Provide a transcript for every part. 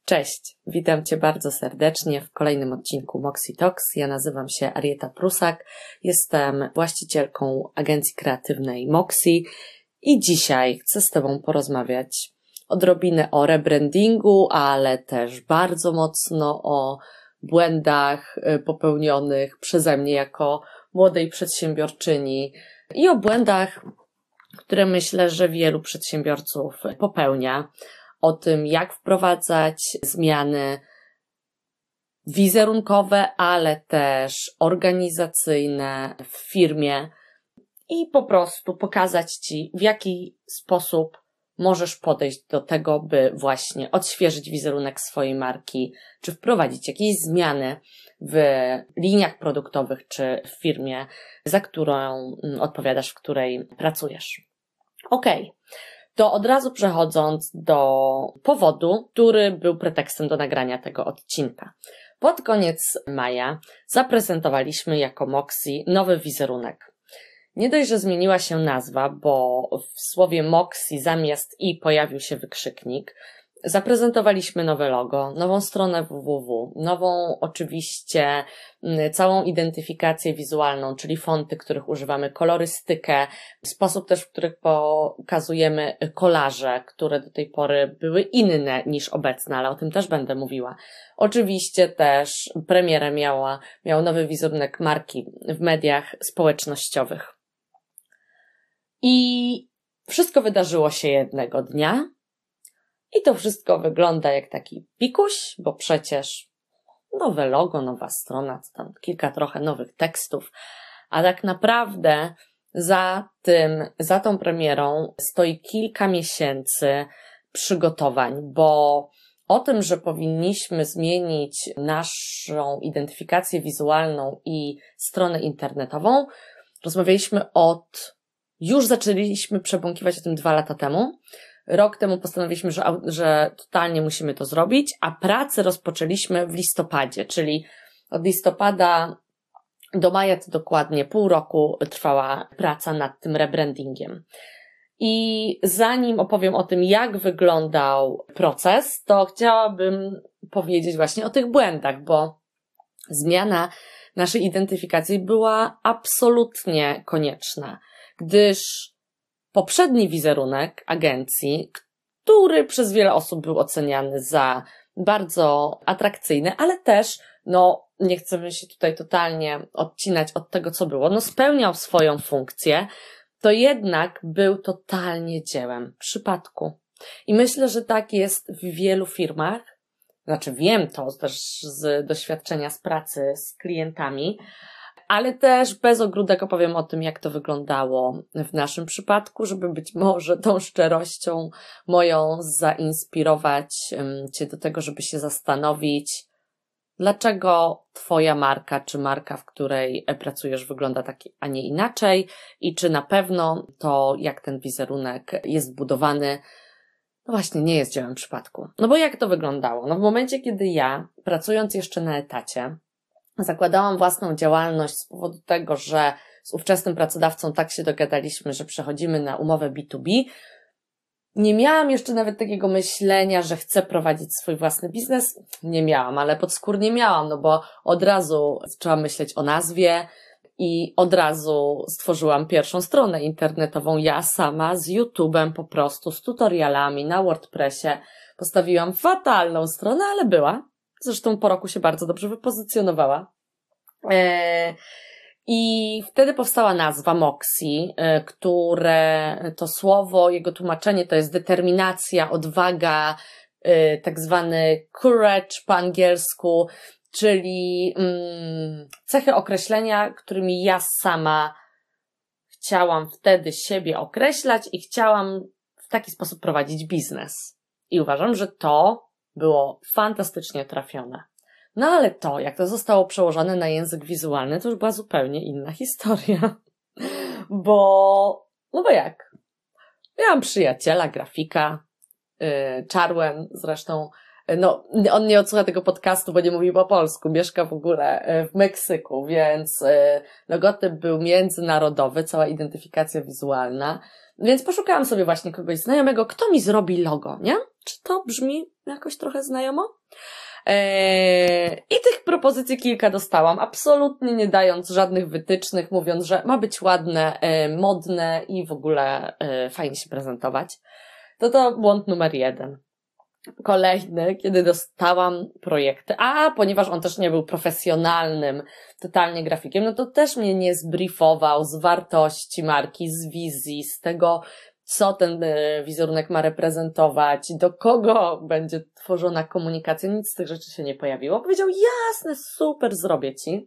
Cześć, witam Cię bardzo serdecznie w kolejnym odcinku Moxie Talks. Ja nazywam się Arieta Prusak, jestem właścicielką agencji kreatywnej Moxie i dzisiaj chcę z Tobą porozmawiać odrobinę o rebrandingu, ale też bardzo mocno o błędach popełnionych przeze mnie jako młodej przedsiębiorczyni i o błędach, które myślę, że wielu przedsiębiorców popełnia. O tym, jak wprowadzać zmiany wizerunkowe, ale też organizacyjne w firmie i po prostu pokazać Ci, w jaki sposób możesz podejść do tego, by właśnie odświeżyć wizerunek swojej marki, czy wprowadzić jakieś zmiany w liniach produktowych, czy w firmie, za którą odpowiadasz, w której pracujesz. Okej. To od razu przechodząc do powodu, który był pretekstem do nagrania tego odcinka. Pod koniec maja zaprezentowaliśmy jako Moxie nowy wizerunek. Nie dość, że zmieniła się nazwa, bo w słowie Moxie zamiast i pojawił się wykrzyknik. Zaprezentowaliśmy nowe logo, nową stronę www, nową oczywiście całą identyfikację wizualną, czyli fonty, których używamy, kolorystykę, sposób też, w którym pokazujemy kolaże, które do tej pory były inne niż obecne, ale o tym też będę mówiła. Oczywiście też premierę miał nowy wizerunek marki w mediach społecznościowych. I wszystko wydarzyło się jednego dnia. I to wszystko wygląda jak taki pikuś, bo przecież nowe logo, nowa strona, tam kilka trochę nowych tekstów, a tak naprawdę za tą premierą stoi kilka miesięcy przygotowań, bo o tym, że powinniśmy zmienić naszą identyfikację wizualną i stronę internetową, już zaczęliśmy przebąkiwać o tym 2 lata temu. Rok temu postanowiliśmy, że totalnie musimy to zrobić, a pracę rozpoczęliśmy w listopadzie, czyli od listopada do maja to dokładnie pół roku trwała praca nad tym rebrandingiem. I zanim opowiem o tym, jak wyglądał proces, to chciałabym powiedzieć właśnie o tych błędach, bo zmiana naszej identyfikacji była absolutnie konieczna, gdyż poprzedni wizerunek agencji, który przez wiele osób był oceniany za bardzo atrakcyjny, ale też, nie chcemy się tutaj totalnie odcinać od tego, co było, spełniał swoją funkcję, to jednak był totalnie dziełem przypadku. I myślę, że tak jest w wielu firmach, wiem to też z doświadczenia z pracy z klientami, ale też bez ogródek opowiem o tym, jak to wyglądało w naszym przypadku, żeby być może tą szczerością moją zainspirować Cię do tego, żeby się zastanowić, dlaczego Twoja marka, czy marka, w której pracujesz, wygląda tak, a nie inaczej i czy na pewno to, jak ten wizerunek jest budowany, właśnie nie jest dziełem przypadku. Bo jak to wyglądało? W momencie, kiedy ja, pracując jeszcze na etacie, zakładałam własną działalność z powodu tego, że z ówczesnym pracodawcą tak się dogadaliśmy, że przechodzimy na umowę B2B. Nie miałam jeszcze nawet takiego myślenia, że chcę prowadzić swój własny biznes. Nie miałam, ale podskórnie miałam, bo od razu zaczęłam myśleć o nazwie i od razu stworzyłam pierwszą stronę internetową. Ja sama z YouTube'em po prostu, z tutorialami na WordPressie. Postawiłam fatalną stronę, ale była. Zresztą po roku się bardzo dobrze wypozycjonowała. I wtedy powstała nazwa Moxie, które to słowo, jego tłumaczenie to jest determinacja, odwaga, tak zwany courage po angielsku, czyli cechy określenia, którymi ja sama chciałam wtedy siebie określać i chciałam w taki sposób prowadzić biznes. I uważam, że to było fantastycznie trafione. Ale to, jak to zostało przełożone na język wizualny, to już była zupełnie inna historia. Bo jak? Miałam przyjaciela, grafika, czarłem zresztą no, on nie odsłucha tego podcastu, bo nie mówi po polsku, mieszka w ogóle w Meksyku, więc logotyp był międzynarodowy, cała identyfikacja wizualna, więc poszukałam sobie właśnie kogoś znajomego, kto mi zrobi logo, nie? Czy to brzmi jakoś trochę znajomo? I tych propozycji kilka dostałam, absolutnie nie dając żadnych wytycznych, mówiąc, że ma być ładne, modne i w ogóle fajnie się prezentować. To błąd numer 1. Kolejny, kiedy dostałam projekty, a ponieważ on też nie był profesjonalnym totalnie grafikiem, no to też mnie nie zbriefował z wartości marki, z wizji, z tego, co ten wizerunek ma reprezentować, do kogo będzie tworzona komunikacja, nic z tych rzeczy się nie pojawiło. Powiedział, jasne, super, zrobię ci.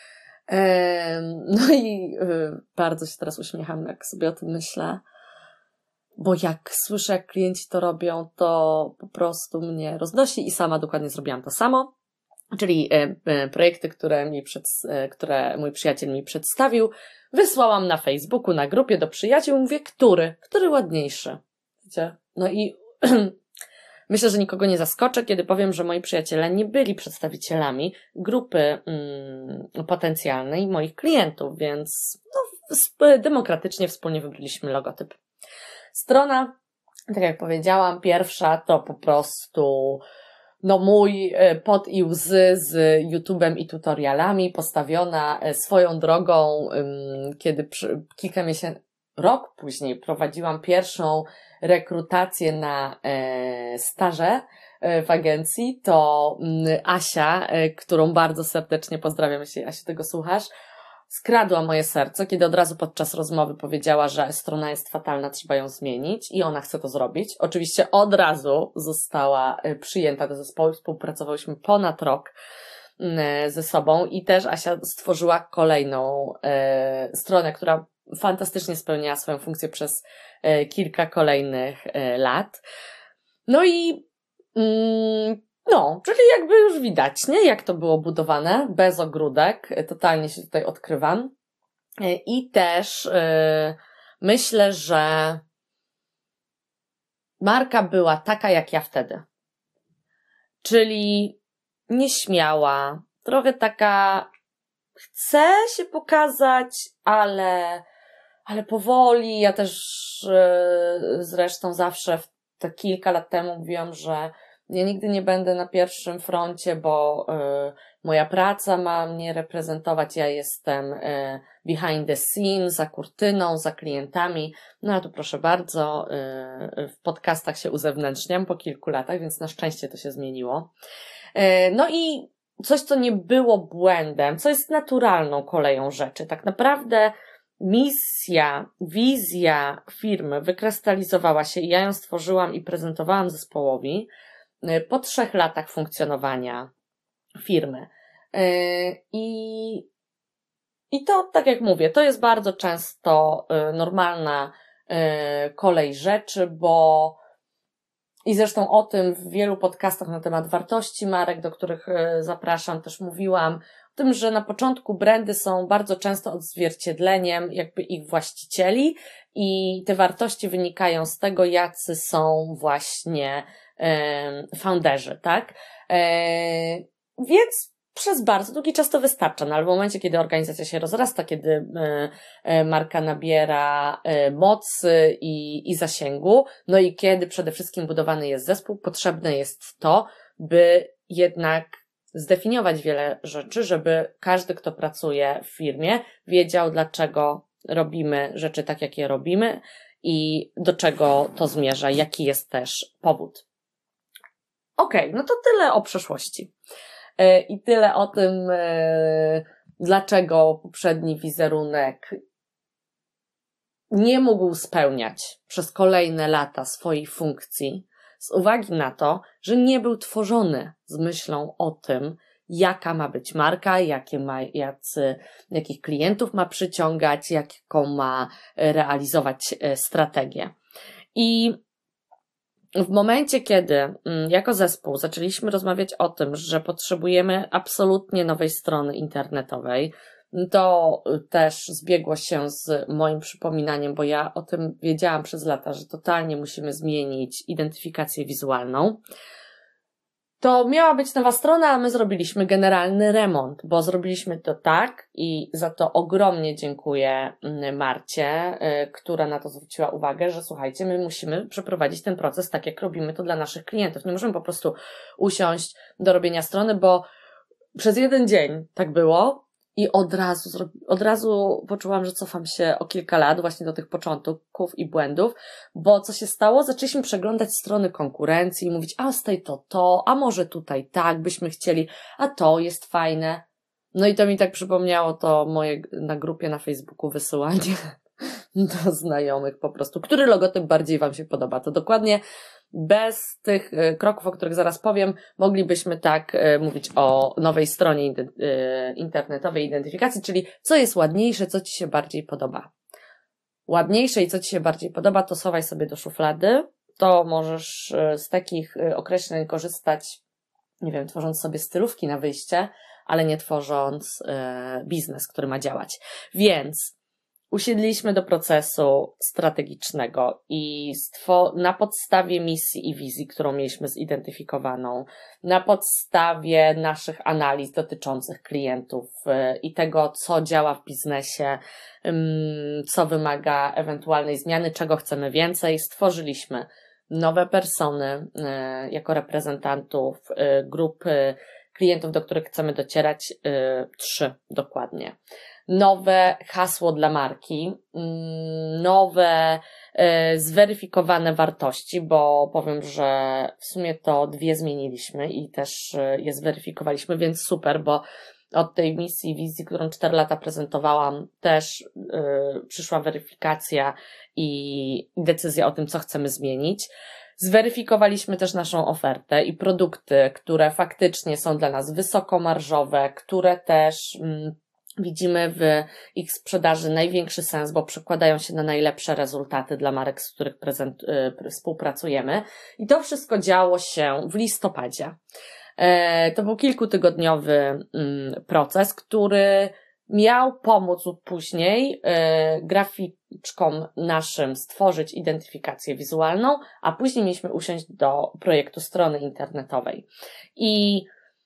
No i bardzo się teraz uśmiecham, jak sobie o tym myślę, bo jak słyszę, jak klienci to robią, to po prostu mnie roznosi i sama dokładnie zrobiłam to samo. Czyli projekty, które mój przyjaciel mi przedstawił, wysłałam na Facebooku, na grupie do przyjaciół, mówię, który ładniejszy. Wiecie? No i myślę, że nikogo nie zaskoczę, kiedy powiem, że moi przyjaciele nie byli przedstawicielami grupy potencjalnej moich klientów, więc demokratycznie wspólnie wybraliśmy logotyp. Strona, tak jak powiedziałam, pierwsza to po prostu mój pot i łzy z YouTube'em i tutorialami, postawiona swoją drogą, kiedy rok później prowadziłam pierwszą rekrutację na staże w agencji, to Asia, którą bardzo serdecznie pozdrawiam, jeśli Asiu tego słuchasz, skradła moje serce, kiedy od razu podczas rozmowy powiedziała, że strona jest fatalna, trzeba ją zmienić i ona chce to zrobić. Oczywiście od razu została przyjęta do zespołu, współpracowałyśmy ponad rok ze sobą i też Asia stworzyła kolejną stronę, która fantastycznie spełniała swoją funkcję przez kilka kolejnych lat. No i czyli jakby już widać, nie? Jak to było budowane, bez ogródek, totalnie się tutaj odkrywam. I też myślę, że marka była taka jak ja wtedy. Czyli nieśmiała, trochę taka chce się pokazać, ale powoli. Ja też zresztą zawsze te kilka lat temu mówiłam, że ja nigdy nie będę na pierwszym froncie, bo moja praca ma mnie reprezentować, ja jestem behind the scenes, za kurtyną, za klientami. No a tu proszę bardzo, w podcastach się uzewnętrzniam po kilku latach, więc na szczęście to się zmieniło. No i coś, co nie było błędem, co jest naturalną koleją rzeczy. Tak naprawdę misja, wizja firmy wykrystalizowała się i ja ją stworzyłam i prezentowałam zespołowi po 3 latach funkcjonowania firmy. I to, tak jak mówię, to jest bardzo często normalna kolej rzeczy, i zresztą o tym w wielu podcastach na temat wartości marek, do których zapraszam, też mówiłam, o tym, że na początku brandy są bardzo często odzwierciedleniem jakby ich właścicieli i te wartości wynikają z tego, jacy są właśnie founderzy, tak? Więc przez bardzo długi czas to wystarcza, no ale w momencie, kiedy organizacja się rozrasta, kiedy marka nabiera mocy i zasięgu, no i kiedy przede wszystkim budowany jest zespół, potrzebne jest to, by jednak zdefiniować wiele rzeczy, żeby każdy, kto pracuje w firmie, wiedział, dlaczego robimy rzeczy tak, jak je robimy i do czego to zmierza, jaki jest też powód. Okej, no to tyle o przeszłości. I tyle o tym, dlaczego poprzedni wizerunek nie mógł spełniać przez kolejne lata swojej funkcji, z uwagi na to, że nie był tworzony z myślą o tym, jaka ma być marka, jakich klientów ma przyciągać, jaką ma realizować strategię. I w momencie, kiedy jako zespół zaczęliśmy rozmawiać o tym, że potrzebujemy absolutnie nowej strony internetowej, to też zbiegło się z moim przypominaniem, bo ja o tym wiedziałam przez lata, że totalnie musimy zmienić identyfikację wizualną. To miała być nowa strona, a my zrobiliśmy generalny remont, bo zrobiliśmy to tak i za to ogromnie dziękuję Marcie, która na to zwróciła uwagę, że słuchajcie, my musimy przeprowadzić ten proces tak, jak robimy to dla naszych klientów. Nie możemy po prostu usiąść do robienia strony, bo przez jeden dzień tak było i od razu poczułam, że cofam się o kilka lat właśnie do tych początków i błędów, bo co się stało? Zaczęliśmy przeglądać strony konkurencji i mówić, a z tej to, a może tutaj tak byśmy chcieli, a to jest fajne. No i to mi tak przypomniało to moje na grupie na Facebooku wysyłanie do znajomych po prostu. Który logotyp bardziej Wam się podoba? To dokładnie bez tych kroków, o których zaraz powiem, moglibyśmy tak mówić o nowej stronie internetowej identyfikacji, czyli co jest ładniejsze, co Ci się bardziej podoba. Ładniejsze i co Ci się bardziej podoba, to schowaj sobie do szuflady. To możesz z takich określeń korzystać, nie wiem, tworząc sobie stylówki na wyjście, ale nie tworząc biznes, który ma działać. Więc usiedliśmy do procesu strategicznego i na podstawie misji i wizji, którą mieliśmy zidentyfikowaną, na podstawie naszych analiz dotyczących klientów i tego, co działa w biznesie, co wymaga ewentualnej zmiany, czego chcemy więcej, stworzyliśmy nowe persony jako reprezentantów grupy klientów, do których chcemy docierać, 3 dokładnie. Nowe hasło dla marki, nowe zweryfikowane wartości, bo powiem, że w sumie to 2 zmieniliśmy i też je zweryfikowaliśmy, więc super, bo od tej misji, wizji, którą 4 lata prezentowałam, też przyszła weryfikacja i decyzja o tym, co chcemy zmienić. Zweryfikowaliśmy też naszą ofertę i produkty, które faktycznie są dla nas wysokomarżowe, które też widzimy w ich sprzedaży największy sens, bo przekładają się na najlepsze rezultaty dla marek, z których współpracujemy. I to wszystko działo się w listopadzie. To był kilkutygodniowy proces, który miał pomóc później graficzkom naszym stworzyć identyfikację wizualną, a później mieliśmy usiąść do projektu strony internetowej. I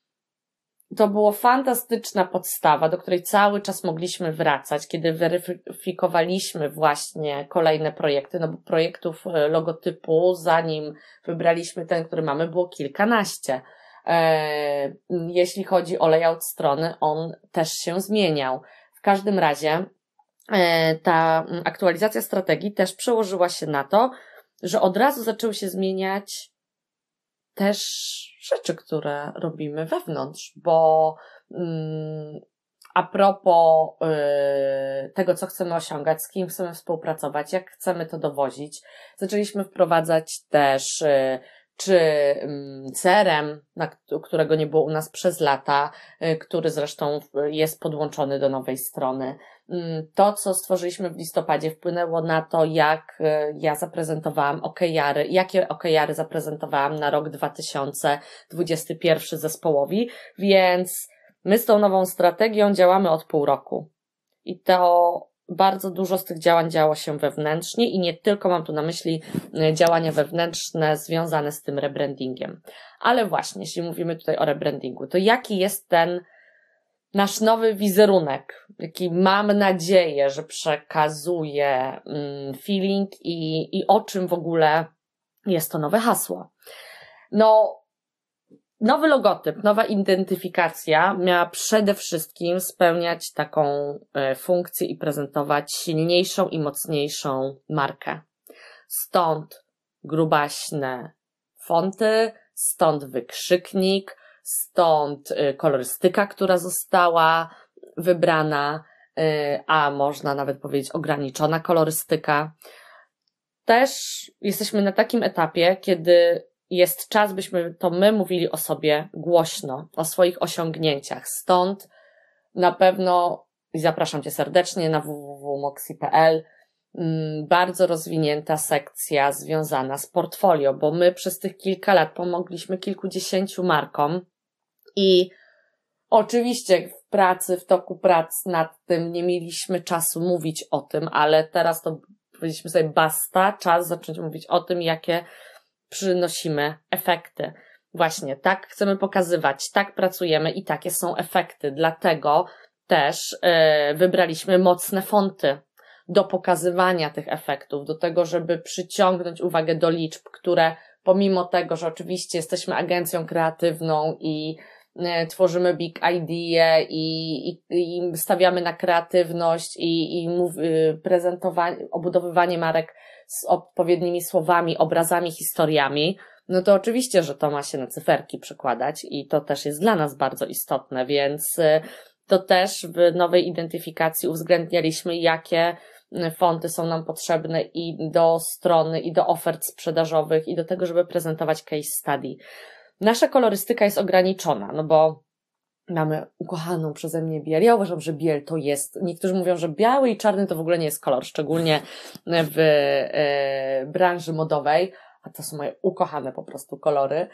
to była fantastyczna podstawa, do której cały czas mogliśmy wracać, kiedy weryfikowaliśmy właśnie kolejne projekty, no bo projektów logotypu, zanim wybraliśmy ten, który mamy, było kilkanaście. Jeśli chodzi o layout strony, on też się zmieniał. W każdym razie ta aktualizacja strategii też przełożyła się na to, że od razu zaczęły się zmieniać też rzeczy, które robimy wewnątrz, bo a propos tego, co chcemy osiągać, z kim chcemy współpracować, jak chcemy to dowozić, zaczęliśmy wprowadzać też czy CRM, którego nie było u nas przez lata, który zresztą jest podłączony do nowej strony. To, co stworzyliśmy w listopadzie, wpłynęło na to, jak ja zaprezentowałam OKR-y, jakie OKR-y zaprezentowałam na rok 2021 zespołowi, więc my z tą nową strategią działamy od pół roku. I to bardzo dużo z tych działań działo się wewnętrznie i nie tylko mam tu na myśli działania wewnętrzne związane z tym rebrandingiem. Ale właśnie, jeśli mówimy tutaj o rebrandingu, to jaki jest ten nasz nowy wizerunek, jaki mam nadzieję, że przekazuje feeling i o czym w ogóle jest to nowe hasło. No, nowy logotyp, nowa identyfikacja miała przede wszystkim spełniać taką funkcję i prezentować silniejszą i mocniejszą markę. Stąd grubaśne fonty, stąd wykrzyknik, stąd kolorystyka, która została wybrana, a można nawet powiedzieć ograniczona kolorystyka. Też jesteśmy na takim etapie, kiedy jest czas, byśmy to my mówili o sobie głośno, o swoich osiągnięciach. Stąd na pewno zapraszam Cię serdecznie na www.moxie.pl. Bardzo rozwinięta sekcja związana z portfolio, bo my przez tych kilka lat pomogliśmy kilkudziesięciu markom i oczywiście w toku prac nad tym nie mieliśmy czasu mówić o tym, ale teraz to powiedzieliśmy sobie basta, czas zacząć mówić o tym, jakie przynosimy efekty. właśnie tak chcemy pokazywać, tak pracujemy i takie są efekty. Dlatego też wybraliśmy mocne fonty do pokazywania tych efektów, do tego, żeby przyciągnąć uwagę do liczb, które pomimo tego, że oczywiście jesteśmy agencją kreatywną i tworzymy big idea i stawiamy na kreatywność i prezentowanie, obudowywanie marek z odpowiednimi słowami, obrazami, historiami, no to oczywiście, że to ma się na cyferki przekładać i to też jest dla nas bardzo istotne, więc to też w nowej identyfikacji uwzględnialiśmy, jakie fonty są nam potrzebne i do strony, i do ofert sprzedażowych, i do tego, żeby prezentować case study. Nasza kolorystyka jest ograniczona, no bo mamy ukochaną przeze mnie biel. Ja uważam, że biel to jest, niektórzy mówią, że biały i czarny to w ogóle nie jest kolor, szczególnie w branży modowej, a to są moje ukochane po prostu kolory,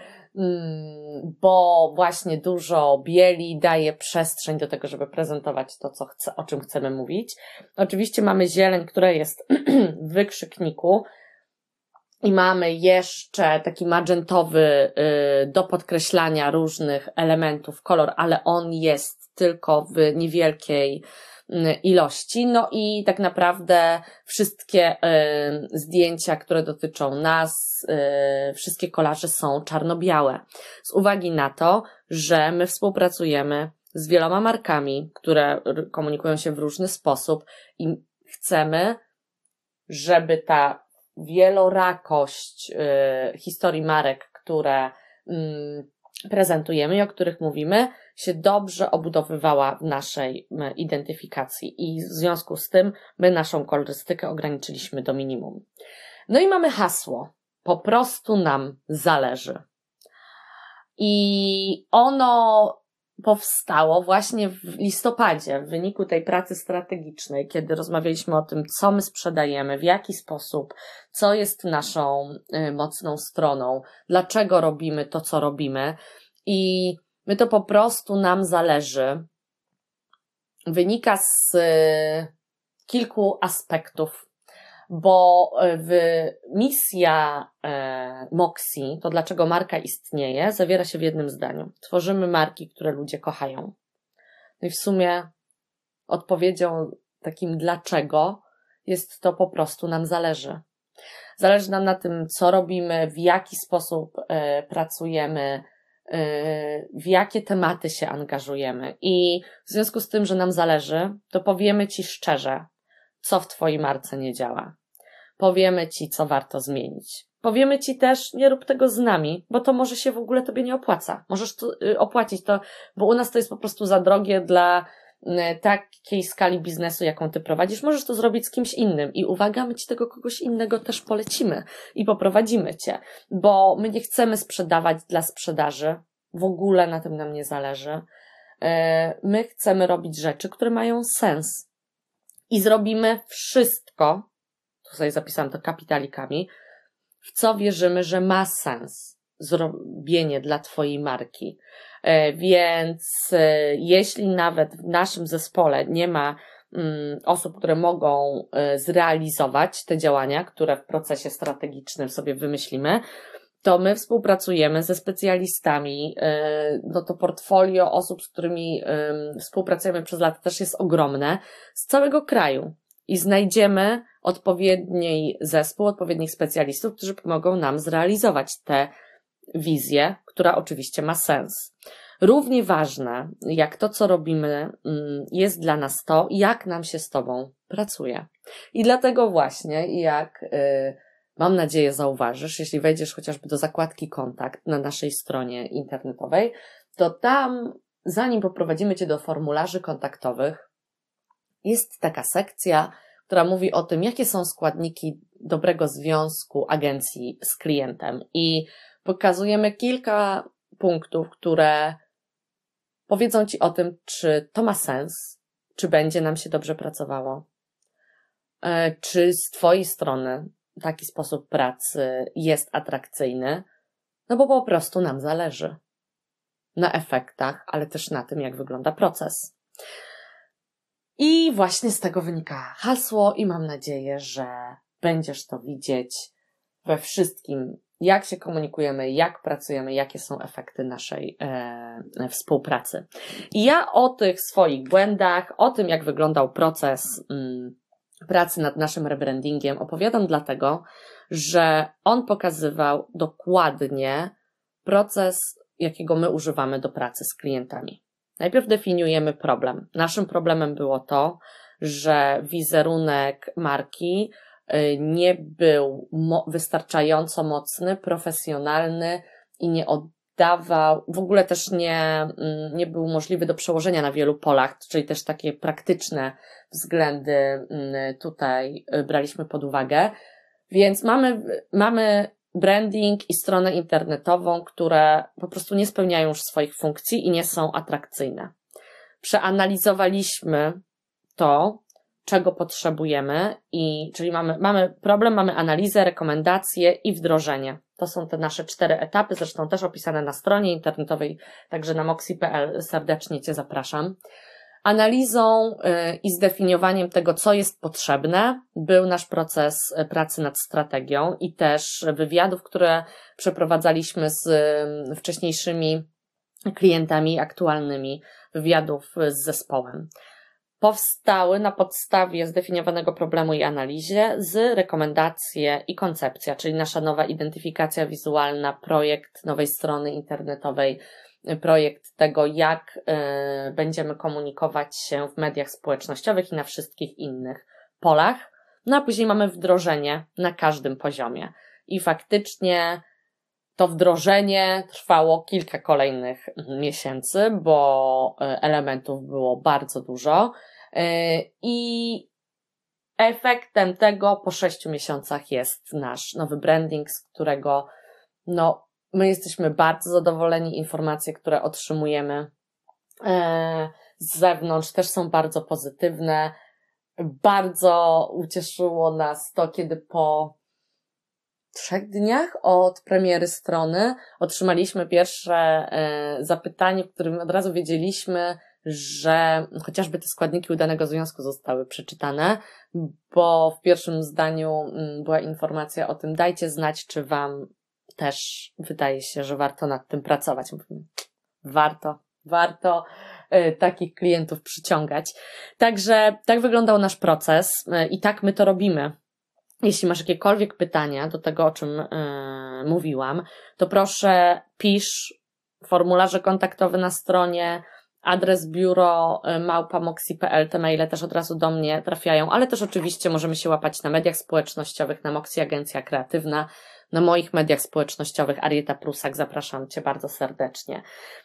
bo właśnie dużo bieli daje przestrzeń do tego, żeby prezentować to, o czym chcemy mówić. Oczywiście mamy zieleń, która jest w wykrzykniku, i mamy jeszcze taki magentowy do podkreślania różnych elementów kolor, ale on jest tylko w niewielkiej ilości. No i tak naprawdę wszystkie zdjęcia, które dotyczą nas, wszystkie kolaże są czarno-białe. Z uwagi na to, że my współpracujemy z wieloma markami, które komunikują się w różny sposób i chcemy, żeby ta wielorakość historii marek, które prezentujemy i o których mówimy, się dobrze obudowywała w naszej identyfikacji i w związku z tym my naszą kolorystykę ograniczyliśmy do minimum. No i mamy hasło. Po prostu nam zależy. I ono powstało właśnie w listopadzie w wyniku tej pracy strategicznej, kiedy rozmawialiśmy o tym, co my sprzedajemy, w jaki sposób, co jest naszą mocną stroną, dlaczego robimy to, co robimy i my to po prostu nam zależy. Wynika z kilku aspektów, bo misja Moxie, to dlaczego marka istnieje, zawiera się w jednym zdaniu. Tworzymy marki, które ludzie kochają. No i w sumie odpowiedzią takim dlaczego jest to po prostu nam zależy. Zależy nam na tym, co robimy, w jaki sposób pracujemy, w jakie tematy się angażujemy. I w związku z tym, że nam zależy, to powiemy Ci szczerze, co w Twojej marce nie działa. Powiemy Ci, co warto zmienić. Powiemy Ci też, nie rób tego z nami, bo to może się w ogóle Tobie nie opłaca. Możesz to opłacić to, bo u nas to jest po prostu za drogie dla takiej skali biznesu, jaką Ty prowadzisz. Możesz to zrobić z kimś innym i uwaga, my Ci tego kogoś innego też polecimy i poprowadzimy Cię, bo my nie chcemy sprzedawać dla sprzedaży. W ogóle na tym nam nie zależy. My chcemy robić rzeczy, które mają sens i zrobimy wszystko, tutaj zapisałam to kapitalikami, w co wierzymy, że ma sens zrobienie dla Twojej marki. Więc jeśli nawet w naszym zespole nie ma osób, które mogą zrealizować te działania, które w procesie strategicznym sobie wymyślimy, to my współpracujemy ze specjalistami. No to portfolio osób, z którymi współpracujemy przez lata też jest ogromne, z całego kraju. I znajdziemy odpowiedni zespół, odpowiednich specjalistów, którzy pomogą nam zrealizować tę wizję, która oczywiście ma sens. Równie ważne, jak to, co robimy, jest dla nas to, jak nam się z Tobą pracuje. I dlatego właśnie, jak mam nadzieję zauważysz, jeśli wejdziesz chociażby do zakładki kontakt na naszej stronie internetowej, to tam, zanim poprowadzimy Cię do formularzy kontaktowych, jest taka sekcja, która mówi o tym, jakie są składniki dobrego związku agencji z klientem i pokazujemy kilka punktów, które powiedzą Ci o tym, czy to ma sens, czy będzie nam się dobrze pracowało, czy z Twojej strony taki sposób pracy jest atrakcyjny, no bo po prostu nam zależy na efektach, ale też na tym, jak wygląda proces. I właśnie z tego wynika hasło i mam nadzieję, że będziesz to widzieć we wszystkim, jak się komunikujemy, jak pracujemy, jakie są efekty naszej współpracy. I ja o tych swoich błędach, o tym, jak wyglądał proces pracy nad naszym rebrandingiem opowiadam dlatego, że on pokazywał dokładnie proces, jakiego my używamy do pracy z klientami. Najpierw definiujemy problem. Naszym problemem było to, że wizerunek marki nie był wystarczająco mocny, profesjonalny i nie oddawał, w ogóle też nie był możliwy do przełożenia na wielu polach, czyli też takie praktyczne względy tutaj braliśmy pod uwagę. Więc mamy branding i stronę internetową, które po prostu nie spełniają już swoich funkcji i nie są atrakcyjne. Przeanalizowaliśmy to, czego potrzebujemy czyli mamy problem, mamy analizę, rekomendacje i wdrożenie. To są te nasze 4 etapy, zresztą też opisane na stronie internetowej, także na moxie.pl serdecznie Cię zapraszam. Analizą i zdefiniowaniem tego, co jest potrzebne, był nasz proces pracy nad strategią i też wywiadów, które przeprowadzaliśmy z wcześniejszymi klientami aktualnymi, wywiadów z zespołem. Powstały na podstawie zdefiniowanego problemu i analizie z rekomendacje i koncepcja, czyli nasza nowa identyfikacja wizualna, projekt nowej strony internetowej, projekt tego, jak będziemy komunikować się w mediach społecznościowych i na wszystkich innych polach. No a później mamy wdrożenie na każdym poziomie. I faktycznie to wdrożenie trwało kilka kolejnych miesięcy, bo elementów było bardzo dużo i efektem tego po 6 miesiącach jest nasz nowy branding, z którego my jesteśmy bardzo zadowoleni. Informacje, które otrzymujemy z zewnątrz też są bardzo pozytywne. Bardzo ucieszyło nas to, kiedy po 3 dniach od premiery strony otrzymaliśmy pierwsze zapytanie, w którym od razu wiedzieliśmy, że chociażby te składniki udanego związku zostały przeczytane, bo w pierwszym zdaniu była informacja o tym, dajcie znać, czy Wam też wydaje się, że warto nad tym pracować. Warto takich klientów przyciągać. Także tak wyglądał nasz proces i tak my to robimy. Jeśli masz jakiekolwiek pytania do tego, o czym mówiłam, to proszę pisz formularze kontaktowe na stronie, adres biuro @moxie.pl, te maile też od razu do mnie trafiają, ale też oczywiście możemy się łapać na mediach społecznościowych, na Moxie Agencja Kreatywna, na moich mediach społecznościowych Arieta Prusak, zapraszam Cię bardzo serdecznie.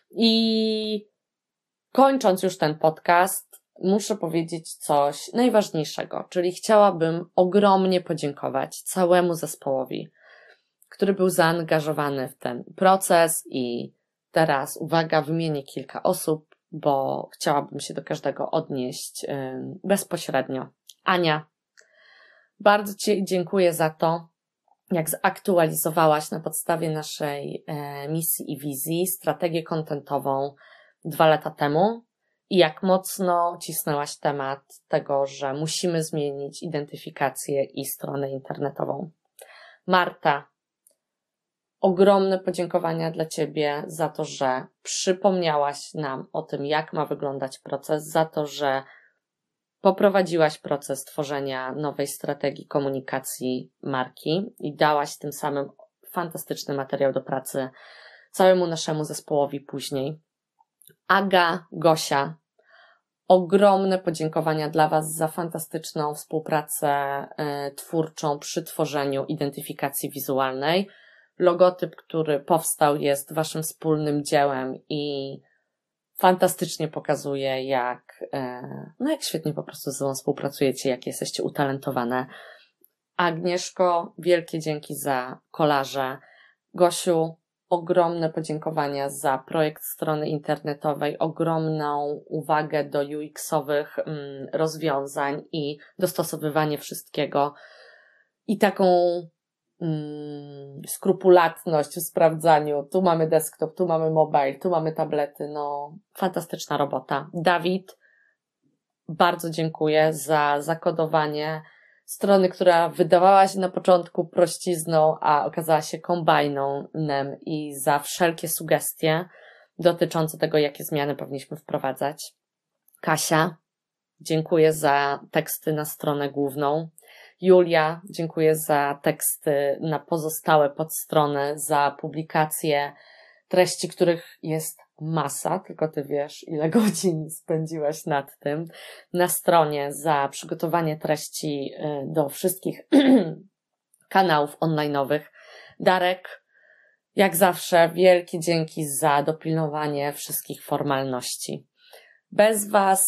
I kończąc już ten podcast, muszę powiedzieć coś najważniejszego, czyli chciałabym ogromnie podziękować całemu zespołowi, który był zaangażowany w ten proces i teraz, uwaga, wymienię kilka osób, bo chciałabym się do każdego odnieść bezpośrednio. Ania, bardzo Ci dziękuję za to, jak zaktualizowałaś na podstawie naszej misji i wizji strategię kontentową 2 lata temu i jak mocno cisnęłaś temat tego, że musimy zmienić identyfikację i stronę internetową. Marta, ogromne podziękowania dla Ciebie za to, że przypomniałaś nam o tym, jak ma wyglądać proces, za to, że poprowadziłaś proces tworzenia nowej strategii komunikacji marki i dałaś tym samym fantastyczny materiał do pracy całemu naszemu zespołowi później. Aga, Gosia, ogromne podziękowania dla Was za fantastyczną współpracę twórczą przy tworzeniu identyfikacji wizualnej. Logotyp, który powstał, jest Waszym wspólnym dziełem i fantastycznie pokazuje, jak świetnie po prostu ze sobą współpracujecie, jak jesteście utalentowane. Agnieszko, wielkie dzięki za kolaże. Gosiu, ogromne podziękowania za projekt strony internetowej, ogromną uwagę do UX-owych rozwiązań i dostosowywanie wszystkiego i taką skrupulatność w sprawdzaniu. Tu mamy desktop, tu mamy mobile, tu mamy tablety. Fantastyczna robota. Dawid, bardzo dziękuję za zakodowanie strony, która wydawała się na początku prościzną, a okazała się kombajnem i za wszelkie sugestie dotyczące tego, jakie zmiany powinniśmy wprowadzać. Kasia, dziękuję za teksty na stronę główną. Julia, dziękuję za teksty na pozostałe podstrony, za publikacje treści, których jest masa, tylko ty wiesz, ile godzin spędziłaś nad tym na stronie, za przygotowanie treści do wszystkich kanałów online'owych. Darek, jak zawsze, wielkie dzięki za dopilnowanie wszystkich formalności. Bez was,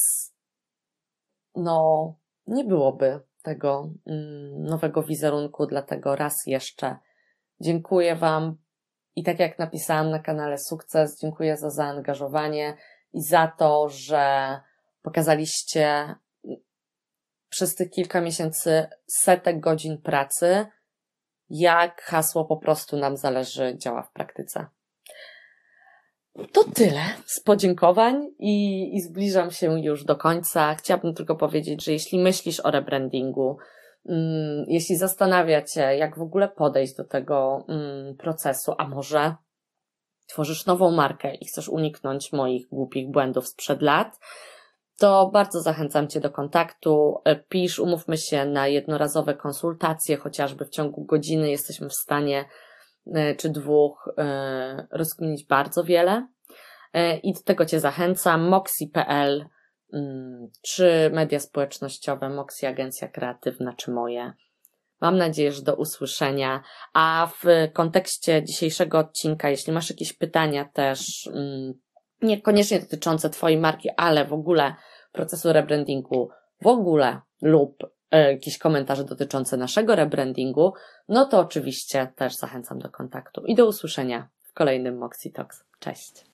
nie byłoby tego nowego wizerunku, dlatego raz jeszcze dziękuję wam i tak jak napisałam na kanale Sukces, dziękuję za zaangażowanie i za to, że pokazaliście przez tych kilka miesięcy setek godzin pracy, jak hasło po prostu nam zależy działa w praktyce. To tyle z podziękowań i zbliżam się już do końca. Chciałabym tylko powiedzieć, że jeśli myślisz o rebrandingu, jeśli zastanawia cię, jak w ogóle podejść do tego procesu, a może tworzysz nową markę i chcesz uniknąć moich głupich błędów sprzed lat, to bardzo zachęcam cię do kontaktu. Pisz, umówmy się na jednorazowe konsultacje, chociażby w ciągu godziny jesteśmy w stanie czy 2 rozkminić bardzo wiele. I do tego cię zachęcam. Moxie.pl czy media społecznościowe, Moxie Agencja Kreatywna, czy moje. Mam nadzieję, że do usłyszenia. A w kontekście dzisiejszego odcinka, jeśli masz jakieś pytania też, niekoniecznie dotyczące twojej marki, ale w ogóle procesu rebrandingu, w ogóle lub jakieś komentarze dotyczące naszego rebrandingu, no to oczywiście też zachęcam do kontaktu. I do usłyszenia w kolejnym Moxie Talks. Cześć!